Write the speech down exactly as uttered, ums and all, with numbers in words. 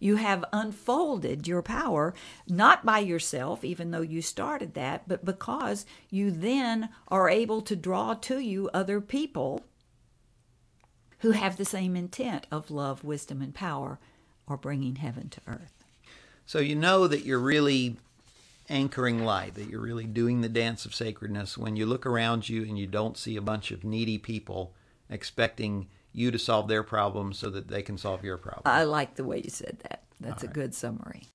You have unfolded your power, not by yourself, even though you started that, but because you then are able to draw to you other people who have the same intent of love, wisdom, and power, or bringing heaven to earth. So you know that you're really anchoring light, that you're really doing the dance of sacredness when you look around you and you don't see a bunch of needy people expecting you to solve their problems so that they can solve your problem. I like the way you said that. That's All a right. good summary.